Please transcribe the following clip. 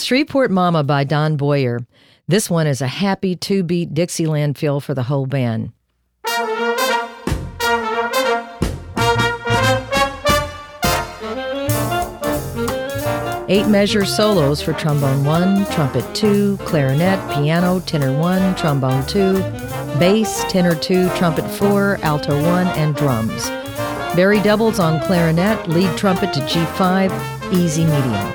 Shreveport Mama by Don Boyer. This one is a happy two-beat Dixieland feel for the whole band. 8-measure solos for trombone 1, trumpet 2, clarinet, piano, tenor 1, trombone 2, bass, tenor 2, trumpet 4, alto 1, and drums. Barry doubles on clarinet, lead trumpet to G5, easy medium.